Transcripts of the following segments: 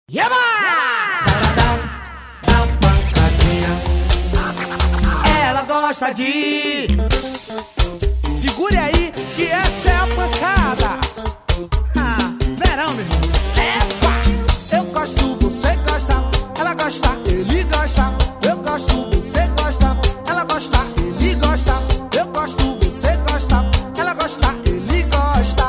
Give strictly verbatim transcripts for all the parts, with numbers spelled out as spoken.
Yeba! Ela gosta de... Segure aí, que essa é a pancada. Ah, verão, meu irmão. Leva! Eu gosto, você gosta. Ela gosta, ele gosta. Eu gosto, você gosta. Ela gosta, ele gosta. Eu gosto, você gosta. Ela gosta, ele gosta.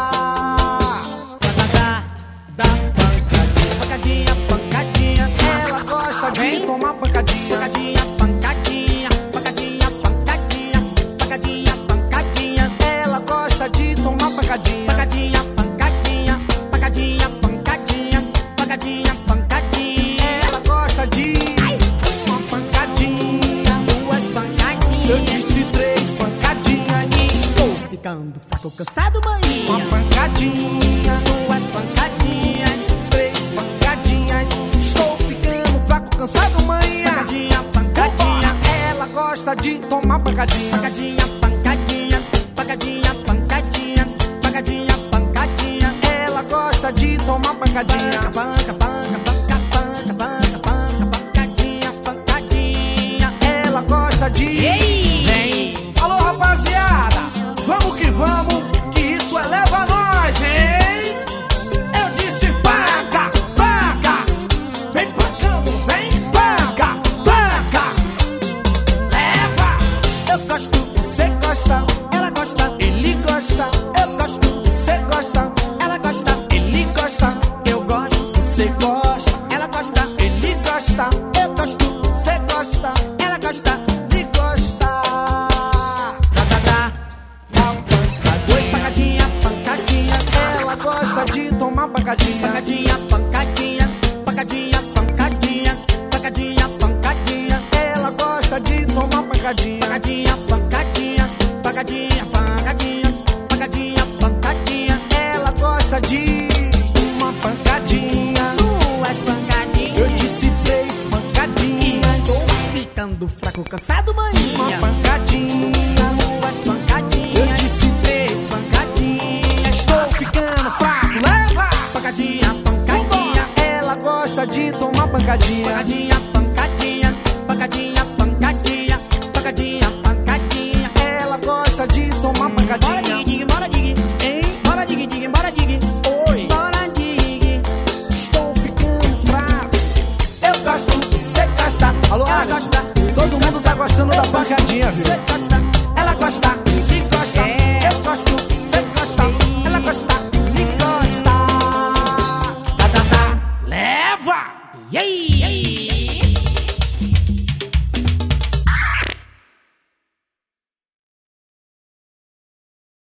Pancadinha, pancadinha. Ela gosta de tomar pancadinha. Pancadinha, pancadinha. Pancadinha, pancadinha. Pancadinha, pancadinha. Ela gosta de tomar pancadinha. Pancadinha, pancadinha. Pancadinha, pancadinha. Pancadinha, pancadinha. Ela gosta de uma pancadinha, duas pancadinhas. Eu disse três pancadinhas. Estou ficando fraco, cansado, maninha. Uma pancadinha, duas pancadinhas, três pancadinhas. Estou ficando fraco, cansado, maninha. Pancadinha, pancadinha. Ela gosta de tomar pancadinha. Pancadinha, pancadinha. Pancadinha, pancadinha. Pancadinha, pancadinha. Ela gosta de tomar pancadinha. Panca, panca, panca, panca, panca, panca, pancadinha, pancadinha. Ela gosta de... Vem! Alô, rapaziada, vamos que vamos, que isso eleva nós, hein? Eu disse paca, paca. Vem pacando, vem paca, paca. Leva! Eu gosto, você gosta. Ela gosta, ele gosta. Eu gosto, você gosta. Ela gosta, ele gosta. Eu gosto, você gosta. Ela gosta, ele gosta. Eu gosto, você gosta. Ela gosta, ele gosta. Tá, tá, tá. Oi, pancadinha, pancadinha. Ela gosta de tomar pancadinha. Pancadinha, pancadinha. Pancadinha, pancadinha. Pancadinha, pancadinha. Ela gosta de tomar pancadinha. Pancadinha, pancadinha. Pancadinha, pancadinha. Pancadinha, pancadinha. Ela gosta de uma pancadinha, duas pancadinhas. Eu disse três pancadinhas. Estou ficando fraco, cansado, maninha. Uma pancadinha, duas pancadinhas. Eu disse três pancadinhas. Estou ficando fraco, leva! Pancadinha, pancadinha. Ela gosta de tomar pancadinha. Pancadinha, pancadinha. Pancadinha, pancadinha. Pancadinha, pancadinha. Ela gosta de tomar pancadinha. Bora dig dig, bora dig, hein? Bora dig dig, bora dig. Oi, bora dig. Estou ficando fraco. Eu gosto, você gosta. Alô, ela Alisson, gosta. todo mundo tá gostando da pancadinha, viu? Você gosta, ela gosta, ele gosta. Eu gosto, você gosta. Ela gosta, ele gosta. Tá, tá, tá. Leva! E aí?